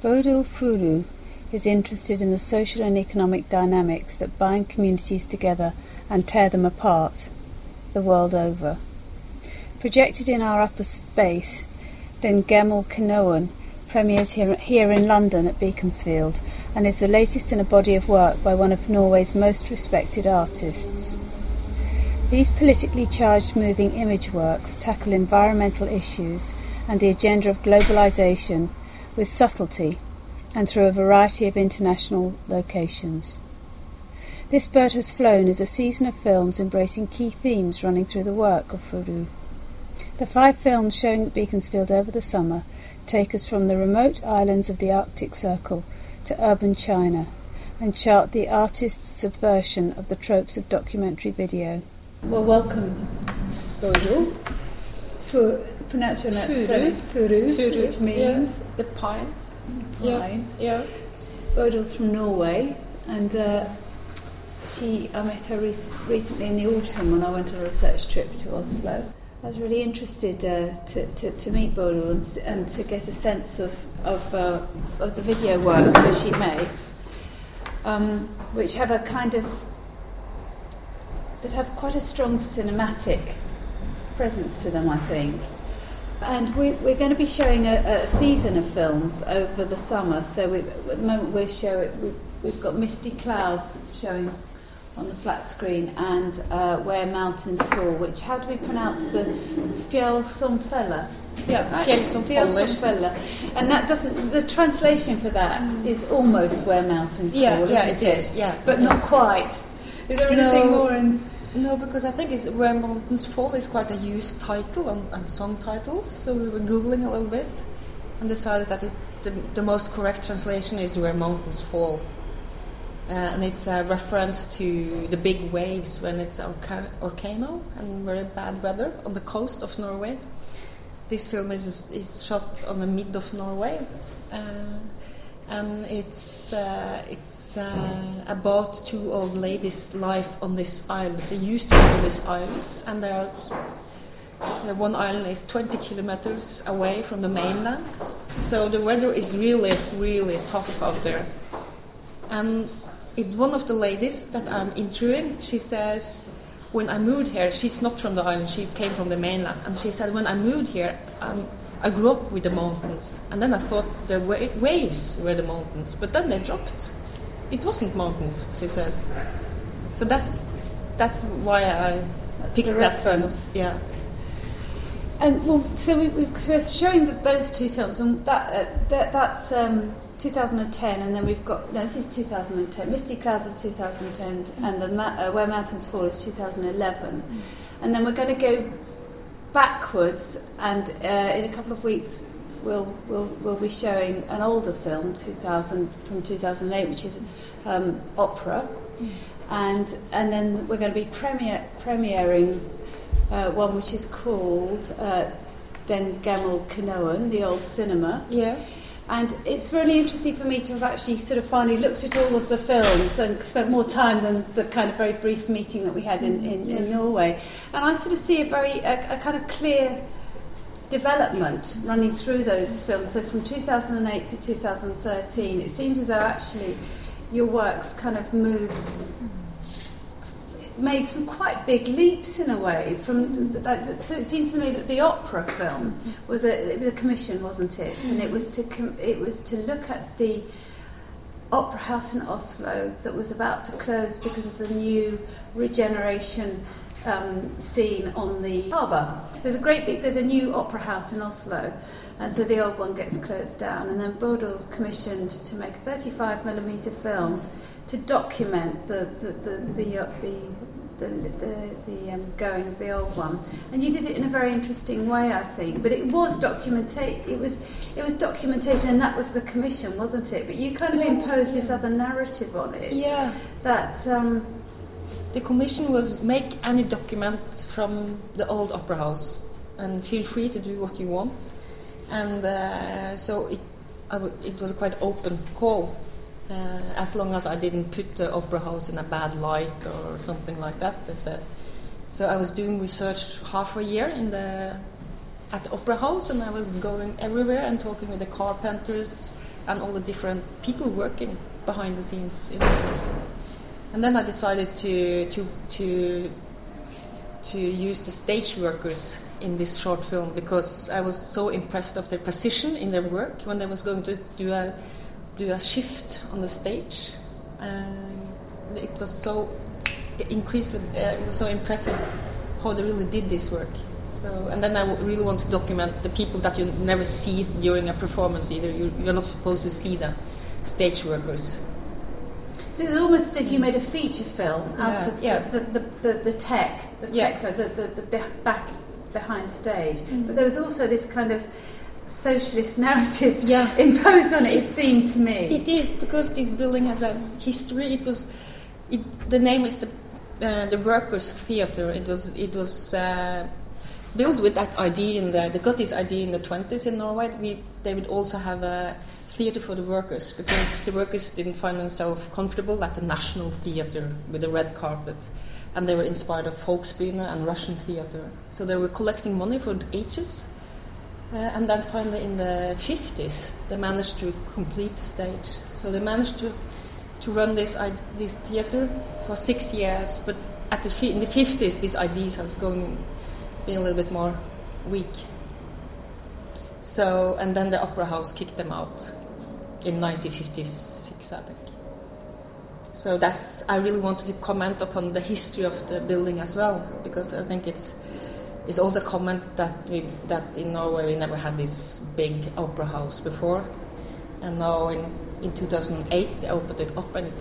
Bodil Furu is interested in the social and economic dynamics that bind communities together and tear them apart the world over. Projected in our upper space, Den Gammel Kinoen premieres here in London at Beaconsfield and is the latest in a body of work by one of Norway's most respected artists. These politically charged moving image works tackle environmental issues and the agenda of globalisation with subtlety and through a variety of international locations. This Bird Has Flown is a season of films embracing key themes running through the work of Furu. The 5 films showing at Beaconsfield over the summer take us from the remote islands of the Arctic Circle to urban China and chart the artist's subversion of the tropes of documentary video. Well, welcome, Bodil. Pronounce your name. Furu, which means the pine. Yeah. Bodil's from Norway, and I met her recently in the autumn when I went on a research trip to Oslo. I was really interested to meet Bodil and to get a sense of the video work that she makes, which have quite a strong cinematic presence to them, I think. And we're going to be showing a season of films over the summer. So at the moment we've got Misty Clouds showing on the flat screen, and Where Mountains Fall, how do we pronounce the Fjällsomfälla? Yeah, right? Fjällsomfälla. And that the translation for that is almost Where Mountains Fall, isn't it? Yeah. But not quite. Is there anything more in... No, because I think Where Mountains Fall is quite a used title and song titles, so we were Googling a little bit and decided that the most correct translation is Where Mountains Fall. And it's a reference to the big waves when it's a volcano and very bad weather on the coast of Norway. This film is shot on the mid of Norway, and it's about 2 old ladies' life on this island. They used to live on this island, and one island is 20 kilometers away from the mainland. So the weather is really, really tough out there. And one of the ladies that I'm interviewing, she says, when I moved here, she's not from the island, she came from the mainland, and she said, when I moved here, I grew up with the mountains, and then I thought the waves were the mountains, but then they dropped. It wasn't mountains, she says. So that's why I picked that film. Yeah. And so we're showing those 2 films, and that's 2010, and then we've got this is 2010. Misty Clouds is 2010, and Where Mountains Fall is 2011, and then we're going to go backwards, and in a couple of weeks we'll be showing an older film, from 2008, which is opera, and then we're going to be premiering one which is called Den Gammel Kinoen, the old cinema. Yeah. And it's really interesting for me to have actually sort of finally looked at all of the films and spent more time than the kind of very brief meeting that we had in Norway. And I sort of see a kind of clear development running through those films. So from 2008 to 2013, it seems as though actually your works kind of made some quite big leaps in a way. So it seems to me that the opera film was a commission, wasn't it? And it was to look at the opera house in Oslo that was about to close because of the new regeneration scene on the harbour. There's a new opera house in Oslo, and so the old one gets closed down. And then Bodil's commissioned to make a 35mm film to document the going of the old one, and you did it in a very interesting way, I think. But it was documentation, and that was the commission, wasn't it? But you kind of imposed this other narrative on it. Yeah. That the commission was make any document from the old opera house, and feel free to do what you want. And so it was a quite open call. As long as I didn't put the opera house in a bad light or something like that, they said. So I was doing research half a year at the opera house, and I was going everywhere and talking with the carpenters, and all the different people working behind the scenes in the film. And then I decided to use the stage workers in this short film because I was so impressed of their precision in their work when they was going to do a shift on the stage. It was so impressive how they really did this work. So, and then I really want to document the people that you never see during a performance either. You're not supposed to see the stage workers. So it's almost as if you made a feature film out of the tech, the back behind stage. But there was also this kind of socialist narrative imposed on it. It seemed to me. It is, because this building has a history. The name is the Workers' Theatre. It was built with that idea they got this idea in the 20s in Norway. They would also have a theatre for the workers, because the workers didn't find themselves comfortable at the National Theatre with the red carpet, and they were inspired of Volksbühne and Russian theatre. So they were collecting money for the ages, and then finally in the 50s they managed to complete the stage. So they managed to run this theatre for 6 years, but in the 50s these ideas has been a little bit more weak. So, and then the Opera House kicked them out in 1956, I think. So I really wanted to comment upon the history of the building as well, because I think it's also a comment that in Norway we never had this big opera house before, and now in 2008 they opened it up, and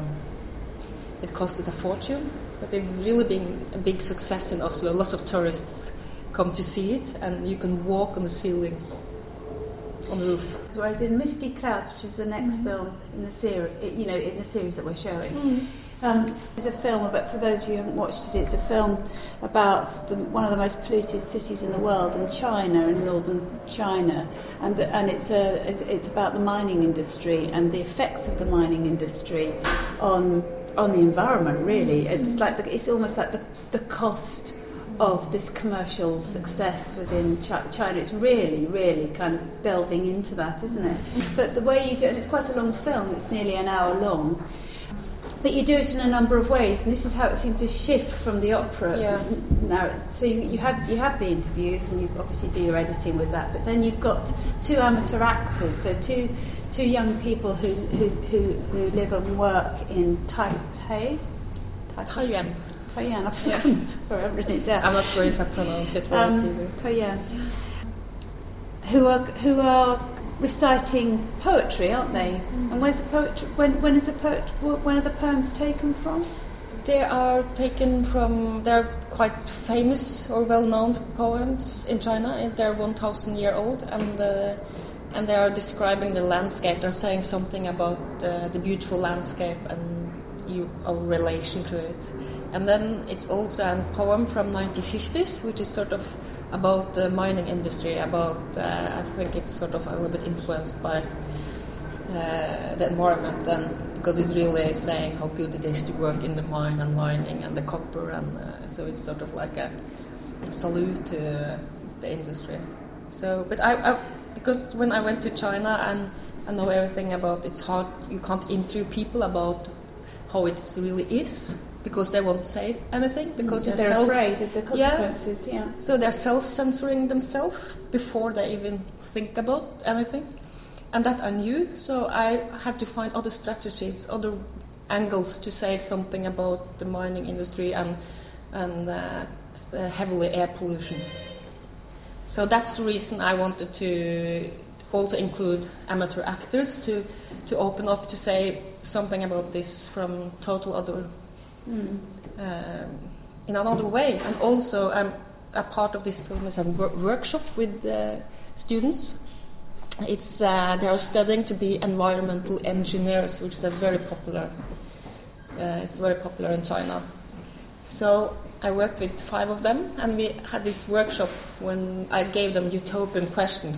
it costed a fortune, but it's really been a big success in Oslo. A lot of tourists come to see it, and you can walk on the ceiling, on the roof. Whereas in Misty Clouds, which is the next film in the series, in the series that we're showing, it's a film about, for those of you who haven't watched it, it's a film about one of the most polluted cities in the world, in China, in northern China, and it's about the mining industry and the effects of the mining industry on the environment. Really, it's almost like the cost of this commercial success within China. It's really, really kind of delving into that, isn't it? But the way you do it, and it's quite a long film, it's nearly an hour long, but you do it in a number of ways, and this is how it seems to shift from the opera narrative. So you have the interviews, and you obviously do your editing with that, but then you've got two amateur actors, so two young people who live and work in Taipei. Taiyan, I've written it down. I'm not sure if I pronounced it right either. Taiyan, who are reciting poetry, aren't they? And where's the poetry? When are the poems taken from? They are taken from. They're quite famous or well-known poems in China. They're 1,000 years old, and they are describing the landscape. They're saying something about the beautiful landscape and our relation to it. And then it's also a poem from 1950s, which is sort of about the mining industry, I think it's sort of a little bit influenced by the environment, and because it's really saying how good it is to work in the mine and mining and the copper, and so it's sort of like a salute to the industry. So, but because when I went to China and I know everything about, it's hard, you can't interview people about how it really is, because they won't say anything, because they're afraid of the consequences. Yeah. So they're self-censoring themselves before they even think about anything, and that I knew. So I had to find other strategies, other angles to say something about the mining industry and the heavily air pollution. So that's the reason I wanted to also include amateur actors to open up, to say something about this from total other. In another way, and also a part of this film is a workshop with students. It's they are studying to be environmental engineers, which is very popular. It's very popular in China. So I worked with 5 of them, and we had this workshop when I gave them utopian questions.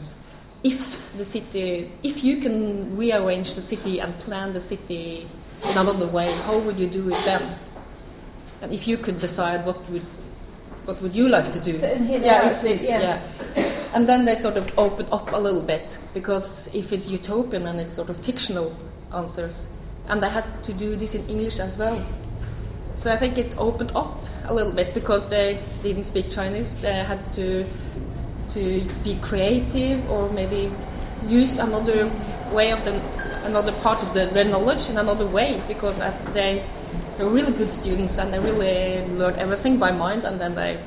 If you can rearrange the city and plan the city in another way, how would you do it then? And if you could decide, what would you like to do? And then they sort of opened up a little bit, because if it's utopian and it's sort of fictional answers, and they had to do this in English as well. So I think it opened up a little bit, because they didn't speak Chinese. They had to be creative, or maybe use another way of another part of their knowledge in another way, because they're really good students and they really learn everything by mind, and then they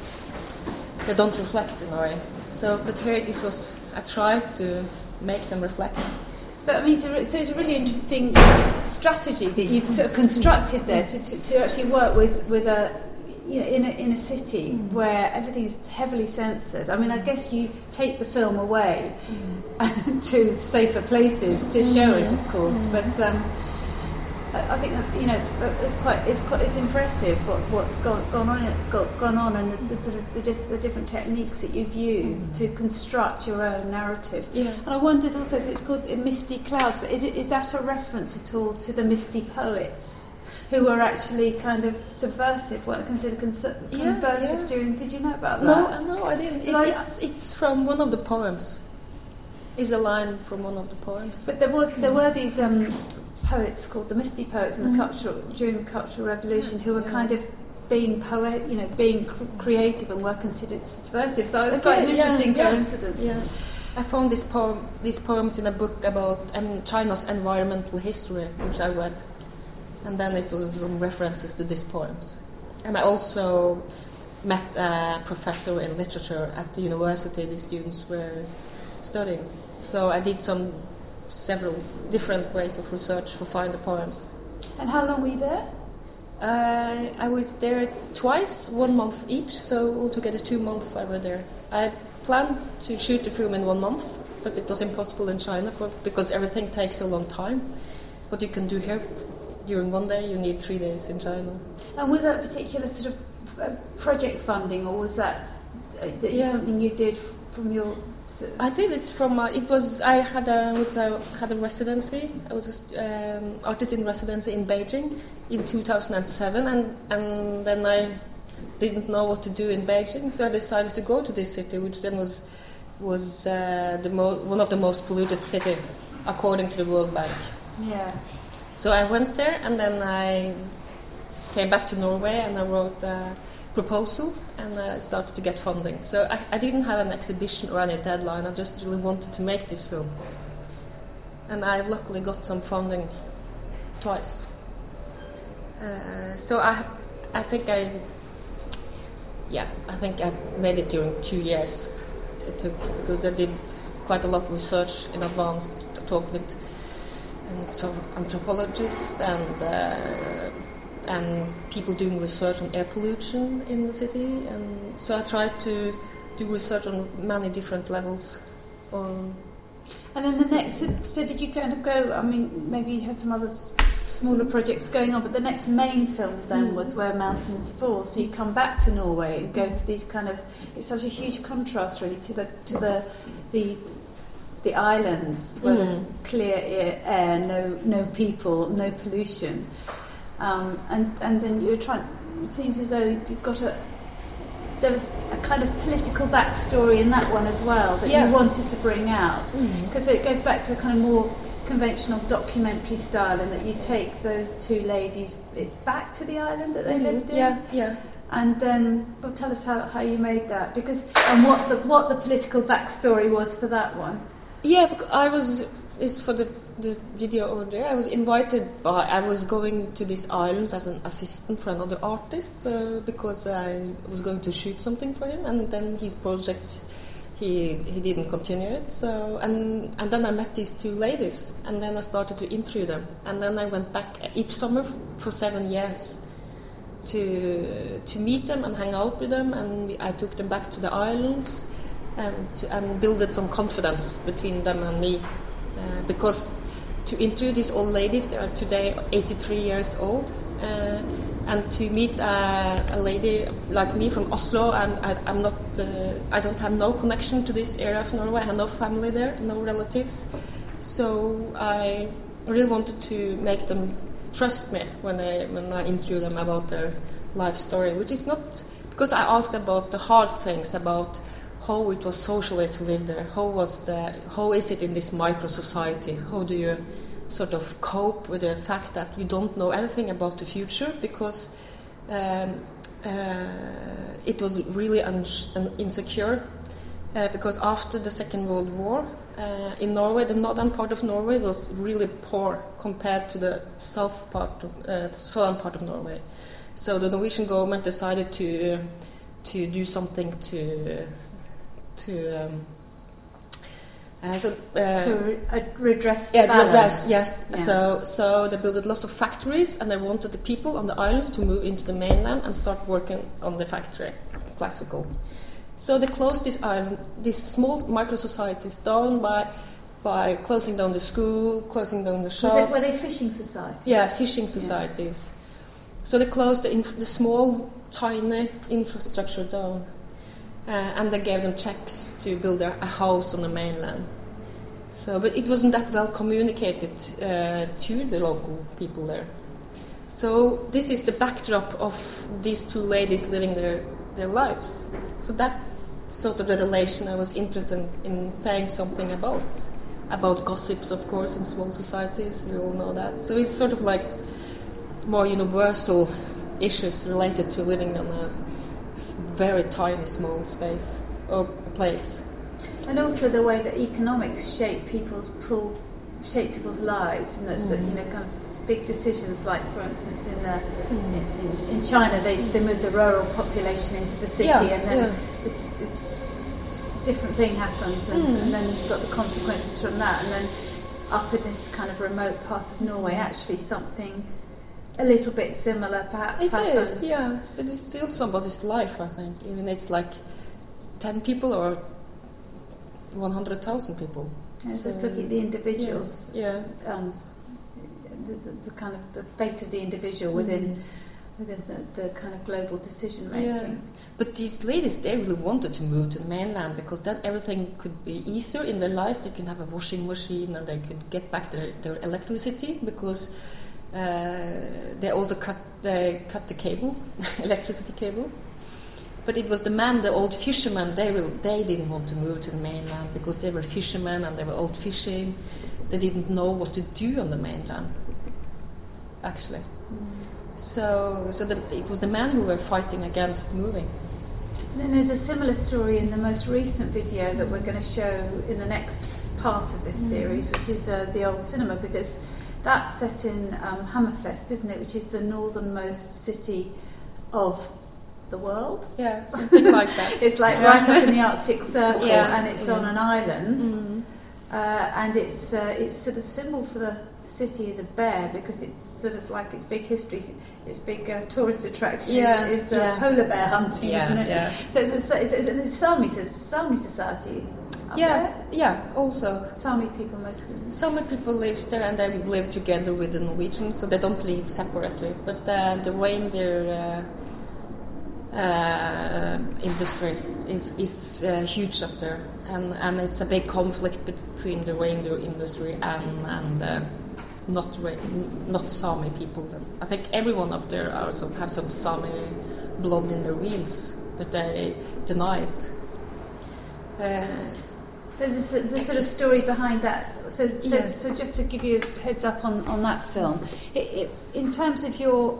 don't reflect in a way. So, but here it was a try to make them reflect. But I mean, so it's a really interesting strategy that you've sort of constructed there to actually work with a, you know, in a city where everything is heavily censored. I mean, I guess you take the film away to safer places to show it, of course. But I think that, you know, it's impressive what's gone on, and the sort of the different techniques that you've used to construct your own narrative. Yeah. And I wondered also, it's called Misty Clouds, but is that a reference at all to the Misty poets, who were actually kind of subversive, what I consider subversive during? Did you know about that? No, I didn't. It's from one of the poems. It's a line from one of the poems. But there were these poets called the Misty poets in during the Cultural Revolution, who were kind of being being creative and were considered subversive. So it's quite an interesting coincidence. Yeah. I found these poems in a book about China's environmental history, which I read, and then it was some references to these poems. And I also met a professor in literature at the university the students were studying. So I did several different ways of research to find the poems. And how long were you there? I was there twice, 1 month each, so altogether 2 months I was there. I planned to shoot the film in 1 month, but it was impossible in China because everything takes a long time. What you can do here during 1 day, you need 3 days in China. And was that particular sort of project funding, or was that something you did from your? I did it from. I had a residency. I was an artist in residency in Beijing in 2007, and then I didn't know what to do in Beijing, so I decided to go to this city, which then was one of the most polluted cities according to the World Bank. Yeah. So I went there, and then I came back to Norway, and I wrote a proposal, and I started to get funding. So I didn't have an exhibition or any deadline. I just really wanted to make this film, and I luckily got some funding twice. So I think I made it during 2 years. It took, because I did quite a lot of research in advance. I talked with anthropologists and people doing research on air pollution in the city, and so I tried to do research on many different levels. And then the next, so did you kind of go, I mean, maybe you had some other smaller projects going on, but the next main film then was Where Mountains Fall, so you come back to Norway and go to these kind of, it's such a huge contrast really to the islands where there's clear air, no people, no pollution. And then you're trying. It seems as though there was a kind of political backstory in that one as well that you wanted to bring out, because it goes back to a kind of more conventional documentary style, in that you take those two ladies back to the island that they lived in. Yeah. And then, well, tell us how you made that, because and what the political backstory was for that one. Yeah, it's for the video over there. I was invited I was going to this island as an assistant for another artist because I was going to shoot something for him, and then his project he didn't continue it. So and then I met these two ladies, and then I started to interview them, and then I went back each summer for 7 years to meet them and hang out with them, and I took them back to the island and built some confidence between them and me. Because to interview these old ladies, they are today 83 years old, and to meet a lady like me from Oslo, I don't have no connection to this area of Norway. I have no family there, no relatives. So I really wanted to make them trust me when I interview them about their life story, which is not, because I asked about the hard things, about how it was socially to live there. How is it in this micro society? How do you sort of cope with the fact that you don't know anything about the future, because it was really insecure. Because after the Second World War, in Norway, the northern part of Norway was really poor compared to the southern part of Norway. So the Norwegian government decided to do something to redress the balance. Yes. Yeah. So they built lots of factories, and they wanted the people on the islands to move into the mainland and start working on the factory, classical. So they closed this island, these small micro societies, down by closing down the school, closing down the shop. Were they fishing societies? Yeah, fishing societies. Yeah. So they closed the small, tiny infrastructure down, and they gave them checks to build a house on the mainland. So, but it wasn't that well communicated to the local people there. So this is the backdrop of these two ladies living their lives. So that's sort of the relation I was interested in saying something about gossips, of course, in small societies. We all know that. So it's sort of like more universal issues related to living on a very tiny, small space or place. And also the way that economics shape people's lives, and that kind of big decisions, like for instance in China they moved the rural population into the city, and then this different thing happens, and then you've got the consequences from that, and then up in this kind of remote part of Norway actually something a little bit similar perhaps happens. It is, yeah, but it's still somebody's life, I think, even it's like 10 people or 100,000 people. Yeah, so it's looking at the individuals. Yeah. The kind of the fate of the individual within the kind of global decision making. Yeah. But these ladies, they really wanted to move to the mainland because then everything could be easier in their lives. They could have a washing machine and they could get back their electricity, because they also cut the cable, electricity cable. But it was the old fishermen, they didn't want to move to the mainland because they were fishermen and they were old fishing. They didn't know what to do on the mainland, actually. So it was the men who were fighting against moving. And then there's a similar story in the most recent video that we're going to show in the next part of this series, which is the old cinema, because that's set in Hammerfest, isn't it, which is the northernmost city of the world. Yeah, something like that. It's like right up in the Arctic Circle, and it's on an island, and it's sort of symbol for the city is a bear, because it's sort of like its big history, its big tourist attraction is polar bear hunting, isn't it? Yeah. So it's Sami society. Also Sami people mostly. Sami people live there and they live together with the Norwegians, so they don't live separately. But the reindeer industry is huge up there, and it's a big conflict between the reindeer industry and not Sami people. I think everyone up there also have some Sami blood in their veins, but they deny it. So the sort of story behind that. So just to give you a heads up on that film, in terms of your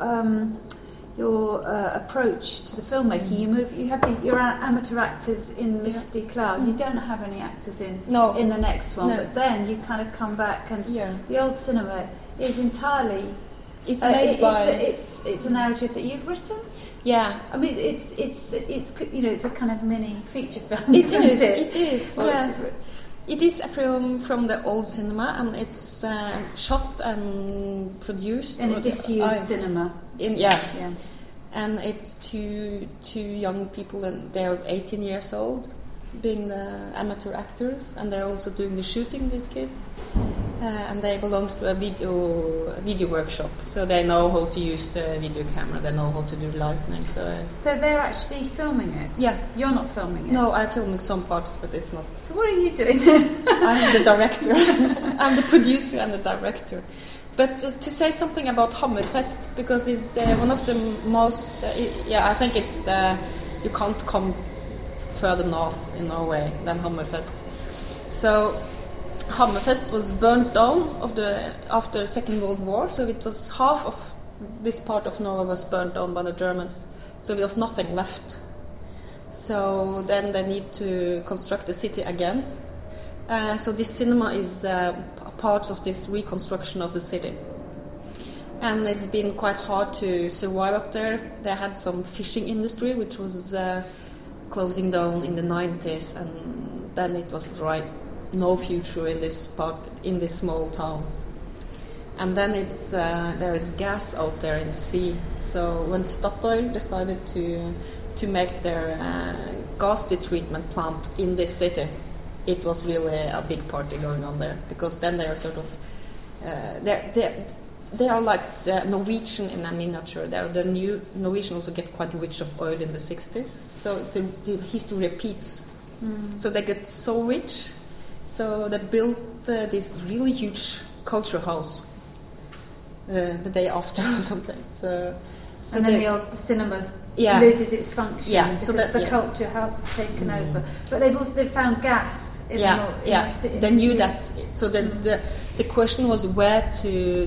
approach to the filmmaking, you have your amateur actors in Misty Cloud. You don't have any actors in the next one, but then you kind of come back, and the old cinema is entirely it's made by it's a narrative that you've written. Yeah, I mean it's it's a kind of mini feature film. It is. Yeah. It is a film from the old cinema, and it's shot and produced in a disused cinema. And it's two young people, and they're 18 years old, being the amateur actors, and they're also doing the shooting, these kids. And they belong to a video workshop, so they know how to use the video camera, they know how to do lighting. So they're actually filming it? Yeah. You're not filming it? No, I'm filming some parts, but it's not. So what are you doing? I'm the director. I'm the producer and the director. But to say something about Hammerfest, because it's one of the most, I think it's, you can't come further north in Norway than Hammerfest. So Hammerfest was burnt down after Second World War, so it was half of this part of Norway was burnt down by the Germans, so there was nothing left. So then they need to construct the city again. So this cinema is part of this reconstruction of the city. And it's been quite hard to survive up there. They had some fishing industry which was closing down in the 90s, and then it was like no future in this part, in this small town. And then there is gas out there in the sea. So when Statoil decided to make their gas treatment plant in this city, it was really a big party going on there, because then they are sort of they are like the Norwegian in a miniature. They are the new Norwegian also get quite rich of oil in the 60s. So the history repeats. So they get so rich. So they built this really huge culture house the day after or something. So and then the cinema yeah. loses its function because so the culture has taken over. But they've found gas. In they knew that. So the question was where to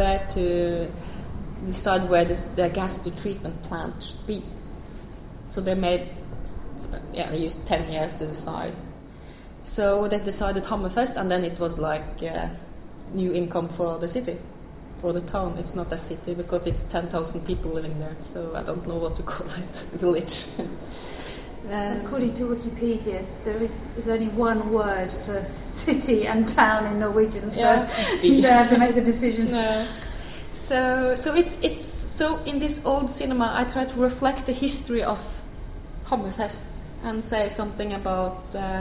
decide where the gas treatment plant should be. So they used 10 years to decide. So they decided Hammerfest, and then it was like new income for the city, for the town. It's not a city because it's 10,000 people living there. So I don't know what to call it, village. According to Wikipedia, there is only one word for city and town in Norwegian, so you don't have to make the decision. No. So it's so in this old cinema, I try to reflect the history of Hammerfest and say something about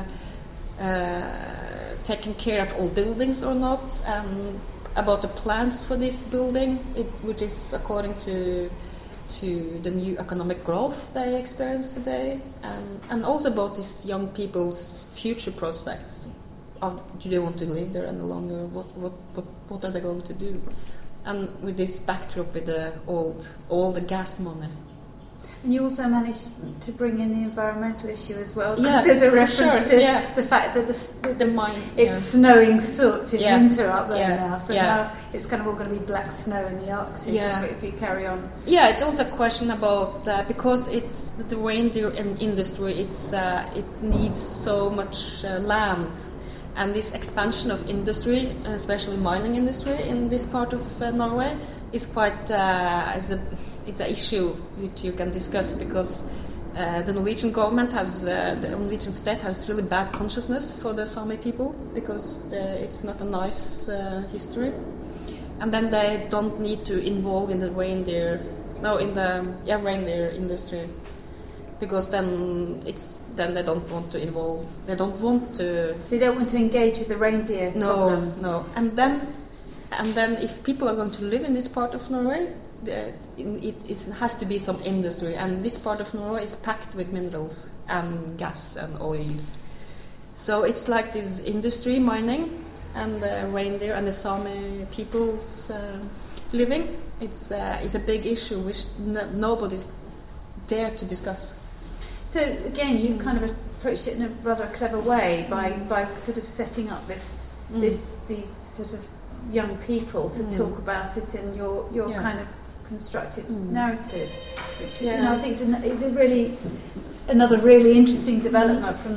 taking care of old buildings or not, about the plans for this building, which is according to the new economic growth they experience today, and also about these young people's future prospects. Do they want to live there any longer? What are they going to do? And with this backdrop with all the gas money. And you also managed to bring in the environmental issue as well. Yeah, there's a reference to the fact that the mine, it's snowing soot in winter up there Yeah. now. So now it's kind of all going to be black snow in the Arctic if you carry on. Yeah, it's also a question about because it's the reindeer industry. It needs so much land, and this expansion of industry, especially mining industry in this part of Norway, is quite it's an issue which you can discuss, because the Norwegian government the Norwegian state has really bad consciousness for the Sami people, because it's not a nice history, and then they don't need to involve in the reindeer industry, because then they don't want to involve. They don't want to. So you don't want to engage with the reindeer problem. No. And then if people are going to live in this part of Norway, it has to be some industry, and this part of Norway is packed with minerals and gas and oil. So it's like this industry, mining, and the reindeer and the Sami people's living. It's a big issue which nobody dare to discuss. So again, you kind of approached it in a rather clever way by sort of setting up these sort of young people to talk about it in your kind of constructed narrative, which I think is a really another really interesting development from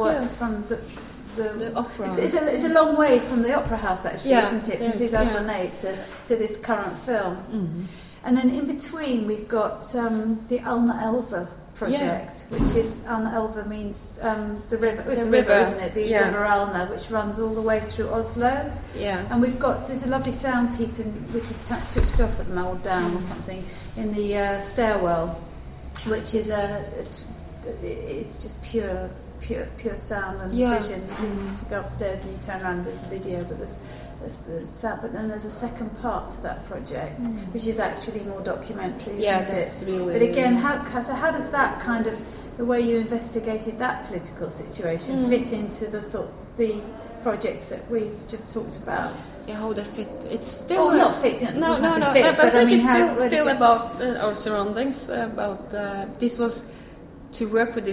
the opera. It's a long way from the Opera House, actually, isn't it? From 2008 to this current film. And then in between we've got the Alna Elva project, which is Alna Elva means the river. It's a river, isn't it? The River Alna, which runs all the way through Oslo. And there's a lovely sound piece which is switched off at the moment, or down or something, in the stairwell, which is it's just pure sound and vision. You go upstairs and you turn around, there's a video, but there's the sound. But then there's a second part to that project, which is actually more documentary. That's really. But again, how does that kind of, the way you investigated that political situation fit into the projects that we've just talked about? Yeah, how they fit? It's still not fit. No. Fit, but I mean, it's still about our surroundings. About this was to work with these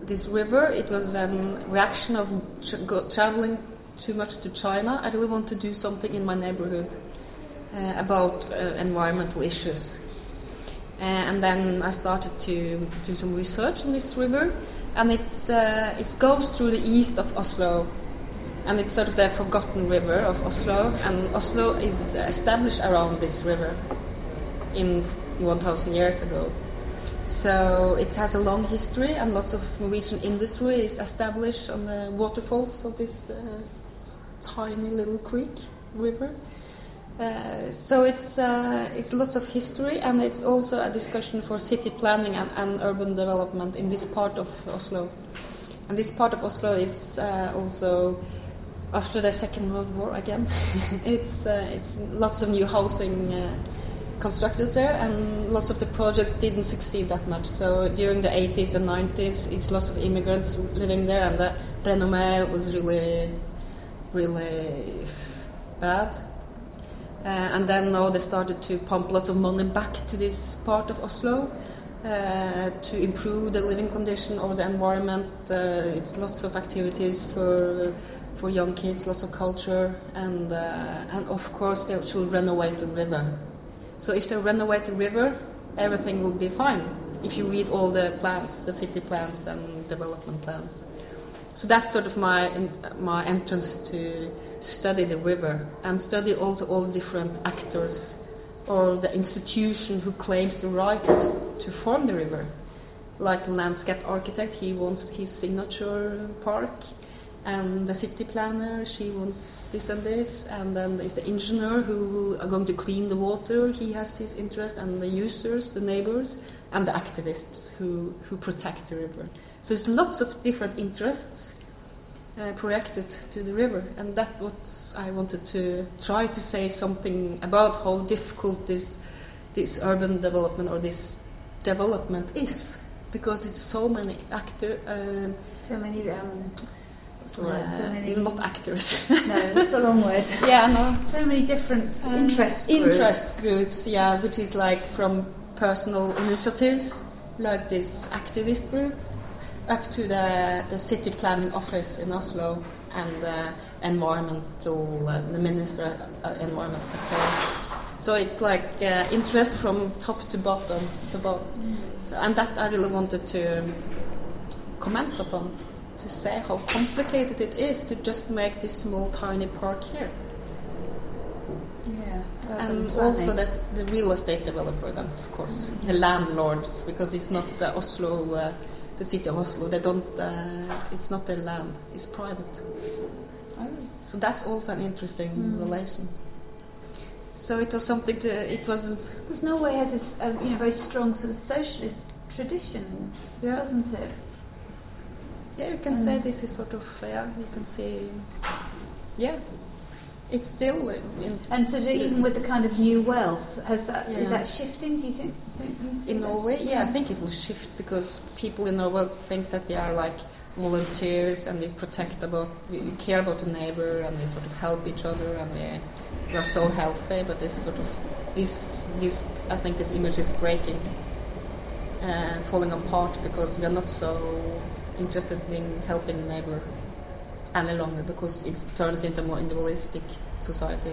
this river. It was a reaction of traveling too much to China. I really want to do something in my neighborhood about environmental issues. And then I started to do some research on this river, and it goes through the east of Oslo, and it's sort of the forgotten river of Oslo, and Oslo is established around this river in 1,000 years ago. So it has a long history, and lots of Norwegian industry is established on the waterfalls of this tiny little creek river. So it's lots of history, and it's also a discussion for city planning and urban development in this part of Oslo. And this part of Oslo is also after the Second World War again. It's lots of new housing constructed there, and lots of the projects didn't succeed that much. So during the 80s and 90s, it's lots of immigrants living there, and the renommee was really bad. And then now they started to pump lots of money back to this part of Oslo to improve the living condition or the environment. It's lots of activities for young kids, lots of culture, and of course they should renovate the river. So if they renovate the river, everything will be fine. If you read all the plans, the city plans and development plans. So that's sort of my entrance to study the river, and study also all the different actors or the institution who claims the right to form the river. Like the landscape architect, he wants his signature park, and the city planner, she wants this and this, and then there's the engineer who are going to clean the water, he has his interest, and the users, the neighbors, and the activists who protect the river. So there's lots of different interests projected to the river, and that's what I wanted to try to say something about, how difficult this urban development or this development is, because it's so many actors, so many not actors. No, that's a long word. Yeah, no. So many different interest groups, yeah, which is like from personal initiatives, like this activist group, up to the city planning office in Oslo and the environmental, the Minister of Environment Affairs. So it's like interest from top to bottom, and that I really wanted to comment upon, to say how complicated it is to just make this small tiny park here. Yeah, and also that the real estate developer, then, of course, the landlords, because it's not the Oslo. The city of Oslo, they don't. It's not their land; it's private. So that's also an interesting relation. So it was something to. It wasn't. Because Norway has this, very strong sort of socialist tradition, doesn't it? Yeah, you can say this is sort of. Yeah, you can say. Yeah, it's still. And so even with the kind of new wealth, is that shifting? Do you think? In Norway, yeah, I think it will shift because people in Norway think that they are like volunteers and we care about the neighbor and we sort of help each other and we are so healthy. But this sort of I think this image is breaking and falling apart because we are not so interested in helping the neighbor any longer because it turns into a more individualistic society.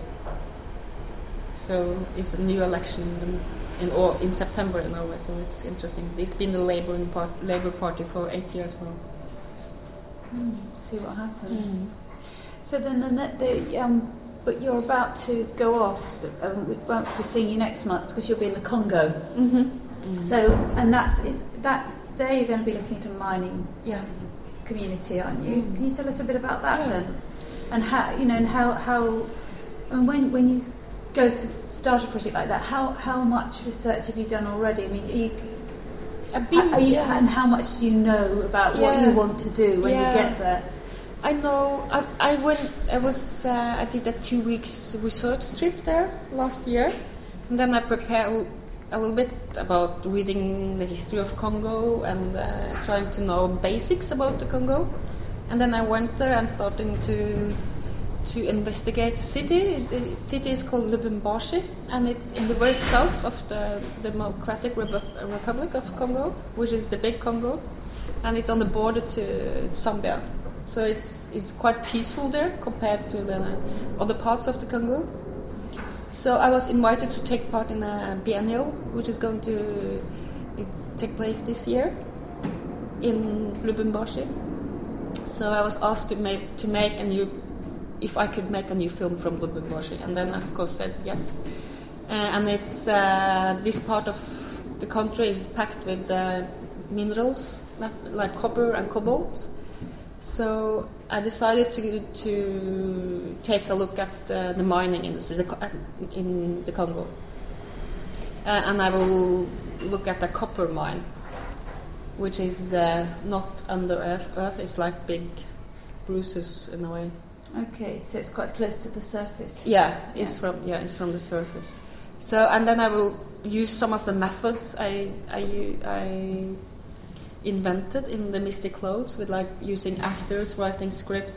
So it's a new election in September in Norway, so it's interesting. It's been the Labour Party for 8 years now. See what happens. So then but you're about to go off. We won't be seeing you next month because you'll be in the Congo. So and that's there you're going to be looking at a mining community, aren't you? Can you tell us a bit about that then? And how and when you go to start a project like that, how much research have you done already? I mean, and how much do you know about what you want to do when you get there? I know. I did a 2 weeks research trip there last year, and then I prepared a little bit about reading the history of Congo and trying to know basics about the Congo, and then I went there and starting to investigate the city. The city is called Lubumbashi, and it's in the very south of the Democratic Republic of Congo, which is the big Congo. and it's on the border to Zambia. So it's quite peaceful there compared to the other parts of the Congo. So I was invited to take part in a biennial, which is going to take place this year in Lubumbashi. So I was asked to make a new, if I could make a new film from Lubumbashi, and then I of course said yes. And it's this part of the country is packed with minerals like copper and cobalt. So I decided to take a look at the mining industry in the Congo, and I will look at the copper mine, which is not under earth. It's like big bruises in a way. Okay, so it's quite close to the surface. It's from the surface. So and then I will use some of the methods I invented in the Mystic Clouds, with like using actors, writing scripts,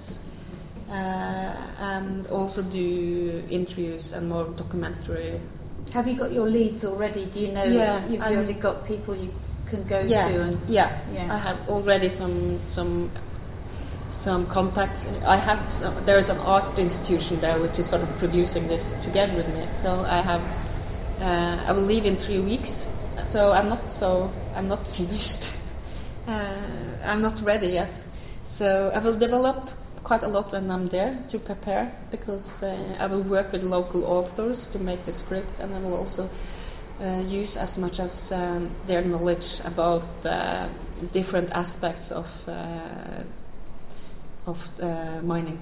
and also do interviews and more documentary. Have you got your leads already? Do you know you've already got people you can go to? I have already some contacts. There is an art institution there which is sort of producing this together with me. So I will leave in 3 weeks. So I'm not finished. I'm not ready yet. So I will develop quite a lot when I'm there to prepare, because I will work with local authors to make the script, and I will also use as much as their knowledge about different aspects of mining.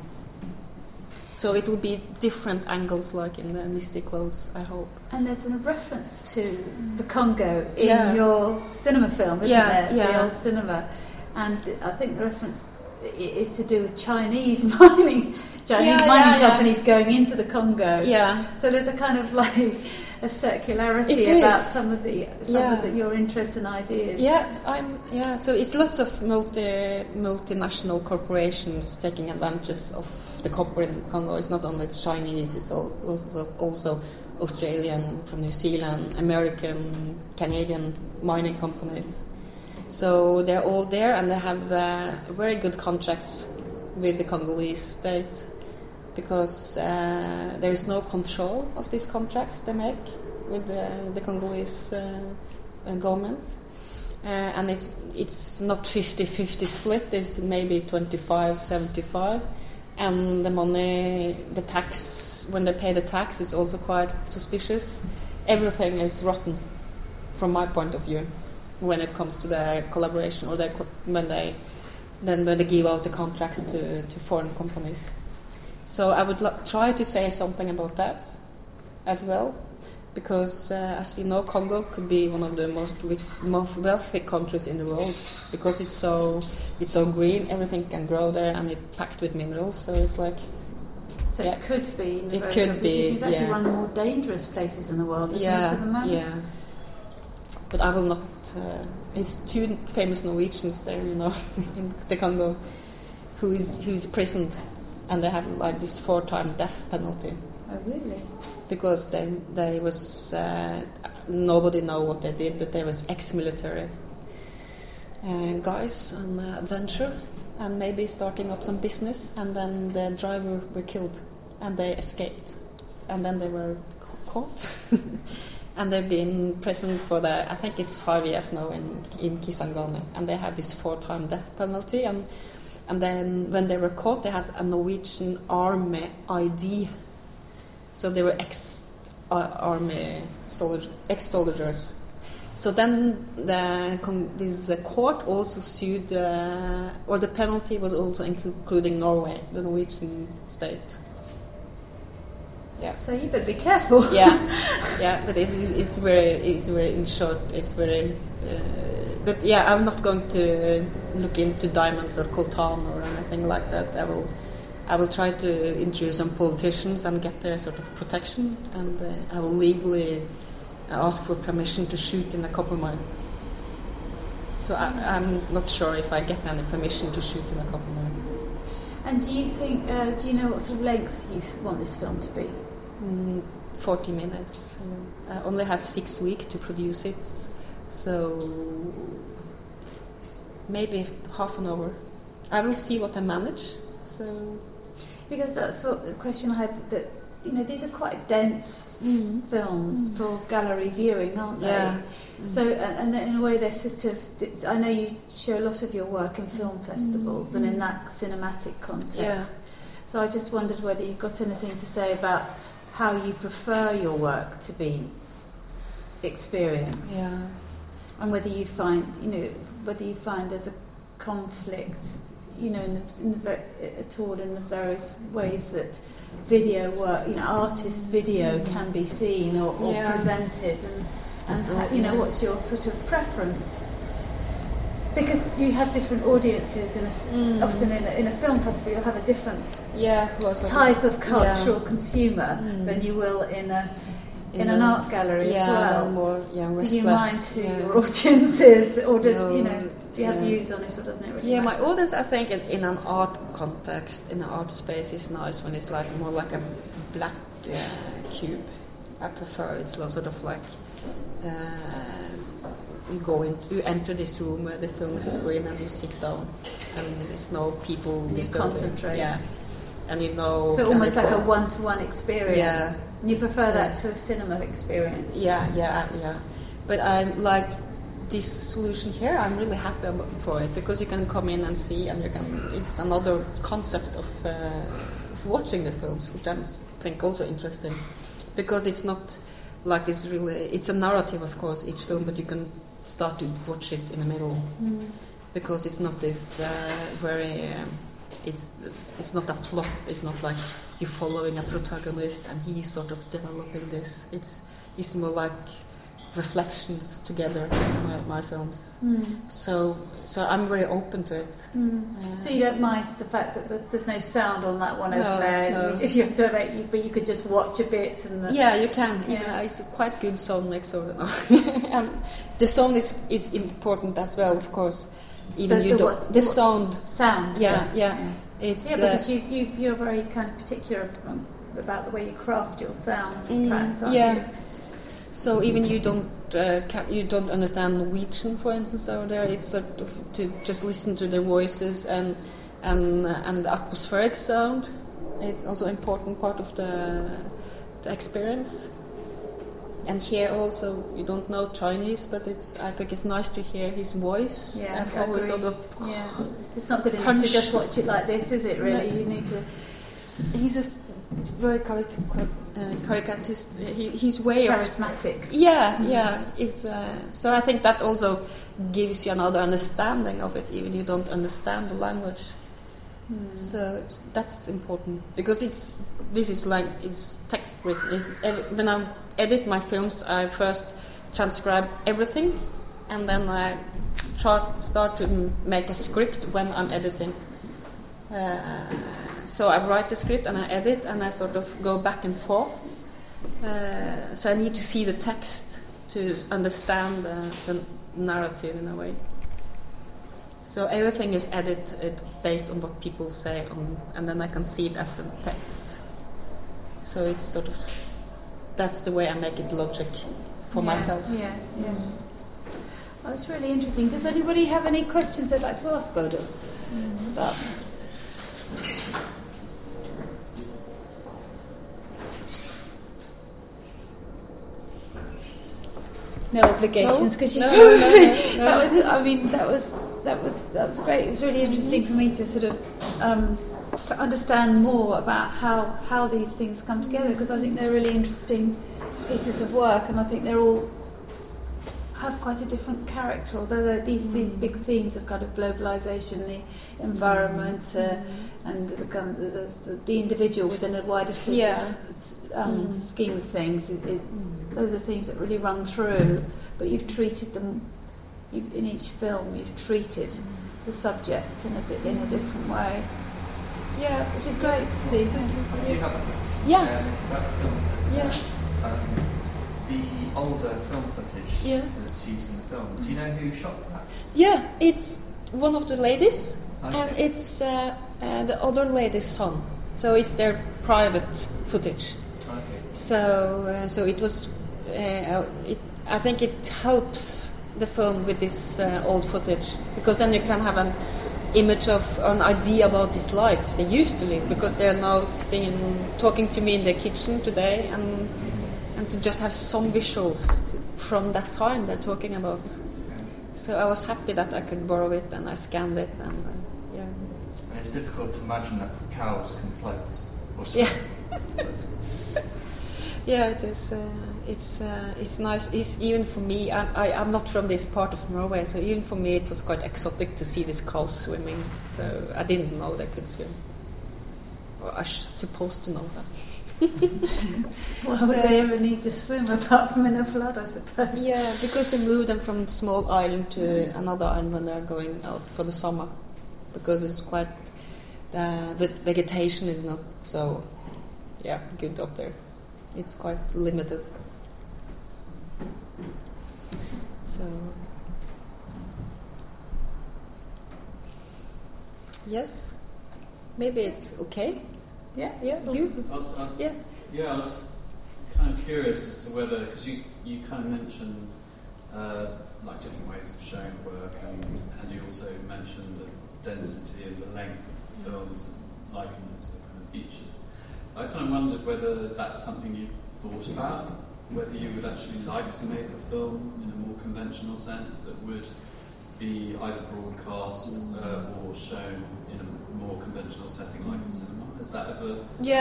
So it will be different angles, like in the Mystic Clouds, I hope. And there's a reference to the Congo in your cinema film, isn't there? The old cinema. And I think the reference is to do with Chinese mining companies going into the Congo. Yeah. So there's a kind of like a circularity about some of your interests and ideas. So it's lots of multinational corporations taking advantage of the copper in Congo. It's not only Chinese; it's also Australian, from New Zealand, American, Canadian mining companies. So they're all there, and they have very good contracts with the Congolese state, because there is no control of these contracts they make with the Congolese government, and it's not 50-50 split. It's maybe 25-75, and the money, the tax, when they pay the tax, it's also quite suspicious. Everything is rotten from my point of view when it comes to the collaboration, or when they give out the contracts to foreign companies. So I would try to say something about that as well, because as you know, Congo could be one of the most wealthy countries in the world, because it's so green, everything can grow there, and it's packed with minerals. So it's like, so it could be. It could be. It's actually one of the more dangerous places in the world, isn't it? Yeah. But I will not. It's two famous Norwegians there, in the Congo, who's imprisoned, and they have like this 4-time death penalty. Oh, really? Because they was nobody know what they did, but they was ex-military guys on adventure, and maybe starting up some business, and then the driver were killed, and they escaped, and then they were caught. And they've been in prison for I think it's 5 years now in Kisangani, and they had this 4-time death penalty, and then when they were caught, they had a Norwegian army ID, so they were ex-army soldiers. So then the court also sued, or the penalty was also including Norway, the Norwegian state. Yeah. So you better be careful. Yeah, but it's very in short, it's very. But yeah, I'm not going to look into diamonds or coltan or anything like that. I will try to introduce some politicians and get their sort of protection, and I will legally ask for permission to shoot in the copper mine. So I'm not sure if I get any permission to shoot in a copper mine. And do you know what sort of length you want this film to be? 40 minutes. I only have 6 weeks to produce it, so maybe half an hour. I will see what I manage. So because that's what the question I had, that these are quite dense films for gallery viewing, aren't they? Yeah. So and in a way they're sort of, I know you show a lot of your work in film festivals and in that cinematic context. Yeah. So I just wondered whether you've got anything to say about how you prefer your work to be experienced. Yeah. And whether you find there's a conflict, at all in the various ways that video work, artist video can be seen or presented, and what's your sort of preference? Because you have different audiences, often in a film festival you'll have a different type of cultural consumer than you will in an art gallery as well. More, do you mind who your audience is, or does do you have views on it, or doesn't it really matter? My audience, I think, in an art context, in an art space, is nice when it's like more like a black cube. I prefer it's sort of like you enter this room where the film is screen and you sit down, and there's no people. You concentrate. And so almost like a one-to-one experience. Yeah. And you prefer that to a cinema experience. Yeah. But I like this solution here. I'm really happy for it, because you can come in and see, and it's another concept of watching the films, which I think also interesting, because it's not like this really. It's a narrative, of course, each film, but you can start to watch it in the middle, because it's not this very. It's not a plot. It's not like you're following a protagonist and he's sort of developing this. It's more like reflections together. My films. So I'm very open to it. So you don't mind the fact that there's no sound on that one over there. No. But you could just watch a bit and. You can. Yeah. It's a quite good sound mix over there. And the sound is important as well, of course. Even the sound. Yeah. It's because you're very kind of particular about the way you craft your sound tracks, aren't you? So even you don't understand Norwegian, for instance, over there. It's sort of to just listen to the voices and the atmospheric sound. It's also an important part of the experience. And here also, you don't know Chinese, but I think it's nice to hear his voice. Yeah, and how agree. It's not good enough to just watch it like this, is it? Really, you need to. He's a very caricature. His way charismatic. So I think that also gives you another understanding of it, even if you don't understand the language. So that's important, because this is text written. When I edit my films, I first transcribe everything, and then I start to make a script when I'm editing. So I write the script and I edit, and I sort of go back and forth. So I need to see the text to understand the narrative in a way. So everything is edited based on what people say, and then I can see it as a text. So it's sort of, that's the way I make it logic for myself. Yeah. Oh, it's really interesting. Does anybody have any questions they'd like to ask Bodil? No obligations, because no. That was great. It was really interesting for me to sort of to understand more about how these things come together, because I think they're really interesting pieces of work, and I think they're all have quite a different character, although these big themes of kind of globalization, the environment, and the individual within a wider scheme of things. Those are things that really run through, but you've treated them in each film. You've treated the subject in a different way. Yeah, which is great to see. Do you have that film? The older film footage that's used in the film. Do you know who shot that? Yeah, it's one of the ladies, Okay. and it's the other lady's son. So it's their private footage. Okay. So it was. I think it helps the film with this old footage, because then you can have an image of an idea about this life they used to live, because they're now talking to me in the kitchen today, and to just have some visuals from that time they're talking about. So I was happy that I could borrow it, and I scanned it, and yeah. And it's difficult to imagine that cows can float. Or Yeah. Yeah, it is. It's nice. It's, even for me, I'm not from this part of Norway, so even for me it was quite exotic to see these cows swimming. So I didn't know they could swim. Or I supposed to know that. Well, would they ever need to swim apart from in a flood, I suppose? Yeah, because they move them from small island to another island when they're going out for the summer, because it's quite the vegetation is not so good up there. It's quite limited. So yes, maybe it's okay. Yeah. Yeah, you. Yeah. Yeah, I was kind of curious as to whether, because you kind of mentioned like different ways of showing work, and you also mentioned the density and the length of films, likened to kind of features. I kind of wondered whether that's something you thought about, whether you would actually like to make a film in a more conventional sense that would be either broadcast or shown in a more conventional setting like a cinema. Is that ever?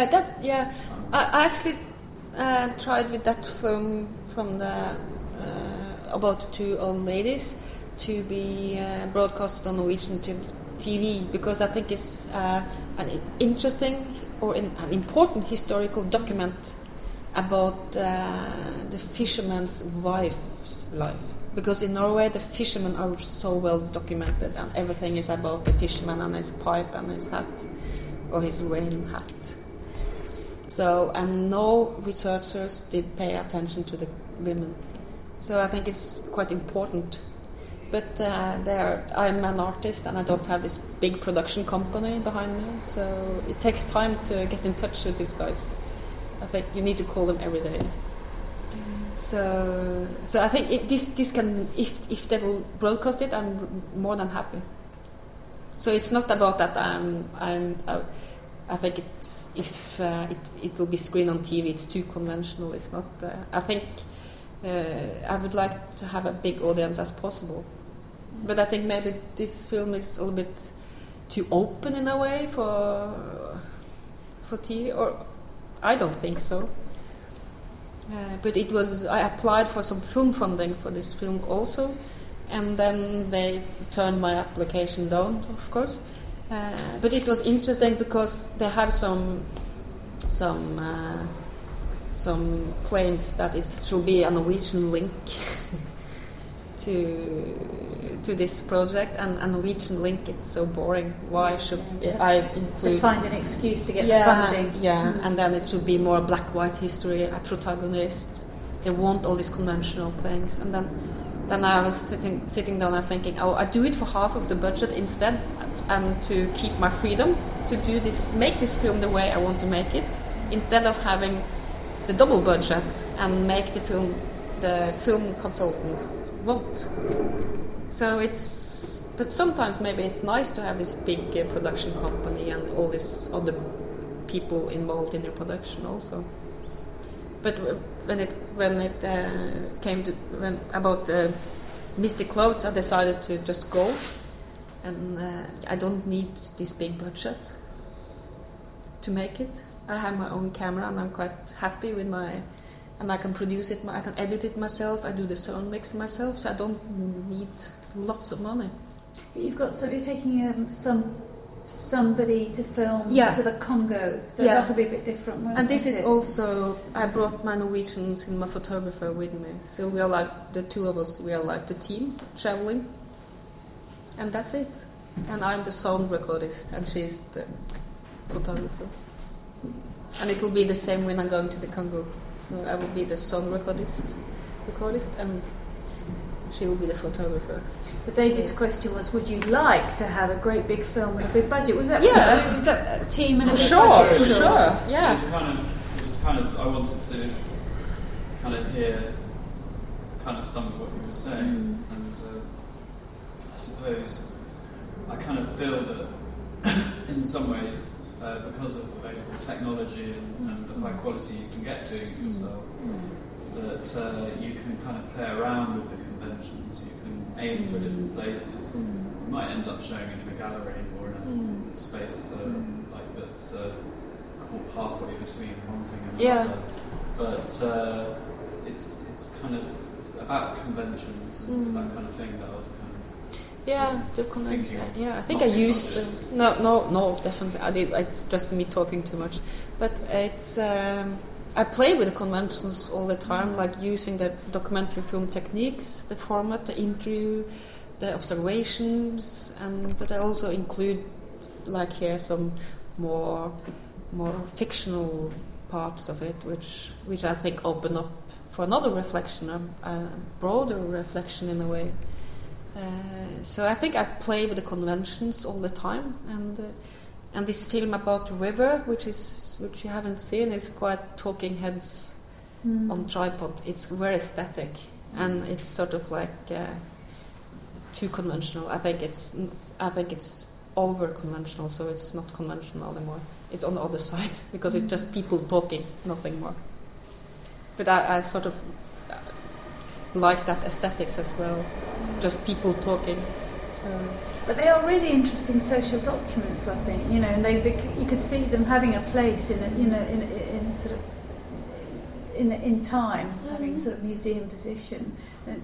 I actually tried with that film from the about the two old ladies to be broadcast on Norwegian TV, because I think it's an interesting or an important historical document about the fisherman's wife's life. Because in Norway the fishermen are so well documented, and everything is about the fisherman and his pipe and his hat, or his rain hat. So, and no researchers did pay attention to the women. So I think it's quite important. But I'm an artist, and I don't have this big production company behind me, so it takes time to get in touch with these guys. I think you need to call them every day. So I think this can, if they will broadcast it, I'm more than happy. So it's not about that. I think if it will be screened on TV, it's too conventional. It's not. I think I would like to have a big audience as possible. But I think maybe this film is a little bit too open in a way for TV, or I don't think so. But it was, I applied for some film funding for this film also, and then they turned my application down, of course. But it was interesting because they have some claims that it should be a Norwegian link to this project, and a Norwegian link is so boring. Why should I include? To find an excuse to get the funding. Yeah, and then it should be more black-white history, a protagonist. They want all these conventional things, and then I was sitting down and thinking, oh, I do it for half of the budget instead, and to keep my freedom to do this, make this film the way I want to make it, instead of having the double budget and make the film consultants want. So but sometimes maybe it's nice to have this big production company and all these other people involved in the production also. But when it came to about Mystic Clouds, I decided to just go, and I don't need this big budget to make it. I have my own camera, and I'm quite happy with and I can produce it, I can edit it myself, I do the sound mix myself, so I don't need lots of money. But you're taking somebody to film to the Congo, so that'll be a bit different. And this is also, I brought my Norwegian cinema photographer with me, so we are like, the two of us, we are like the team traveling, and that's it. And I'm the sound recordist, and she's the photographer. And it will be the same when I'm going to the Congo. So I will be the sound recordist, and she will be the photographer. But David's question was, would you like to have a great big film with a big budget? Was that a team and a big budget? Sure. Yeah. It was kind of, I wanted to kind of hear kind of some of what you were saying, and I suppose I kind of feel that in some ways, because of available technology and the high quality you can get to yourself, that you can kind of play around with the conventions, you can aim for different places. You might end up showing in a gallery or in a space like that's caught halfway between one thing and another. But it's kind of about conventions and that kind of thing that I was kind of the convention. I think I used no, definitely I did. It's just me talking too much, but it's. I play with the conventions all the time, like using the documentary film techniques, the format, the interview, the observations, but I also include, like here, some more fictional parts of it, which I think open up for another reflection, a broader reflection in a way. So I think I play with the conventions all the time, and this film about the river, which you haven't seen, is quite talking heads on tripod. It's very aesthetic, and it's sort of like too conventional. I think it's over conventional, so it's not conventional anymore. It's on the other side because it's just people talking, nothing more. But I sort of like that aesthetics as well, just people talking. But they are really interesting social documents, I think. You know, and you could see them having a place in time, having sort of museum position,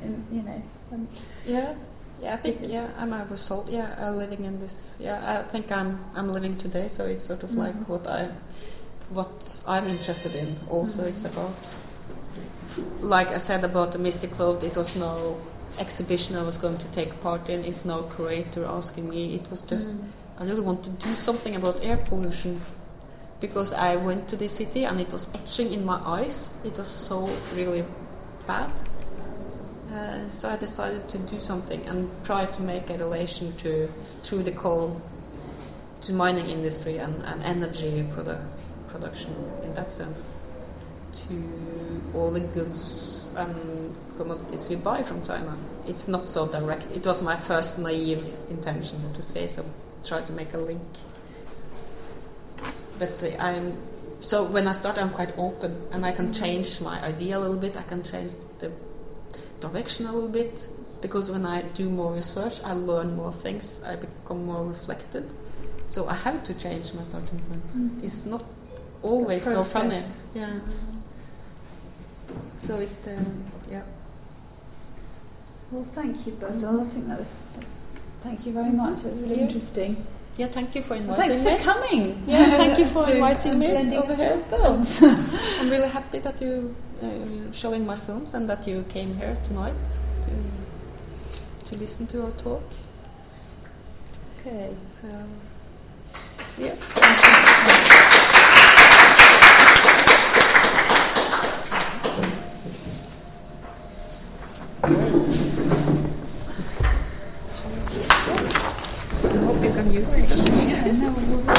I think I'm a result. Living in this. I think I'm living today, so it's sort of like what I'm interested in. Also, it's about, like I said about the Mystic Cloud, it was no exhibition I was going to take part in. It's no curator asking me. It was just I really want to do something about air pollution, because I went to the city and it was etching in my eyes. It was so really bad. So I decided to do something and try to make a relation through the coal to mining industry and energy production in that sense, to all the goods and commodities we buy from China. It's not so direct. It was my first naive intention to say so, try to make a link. But so when I start, I'm quite open, and I can change my idea a little bit. I can change the direction a little bit, because when I do more research, I learn more things. I become more reflective. So I have to change my starting point. It's not always so funny. Yeah. So it's Well, thank you, Bodil. I think thank you very much. It was really interesting. Yeah, thank you for inviting me. Thanks for coming. Yeah, thank you for inviting me over here. Films. I'm really happy that you showing my films and that you came here tonight to listen to our talk. Okay. So, yeah. I hope you can use it. Yeah, no,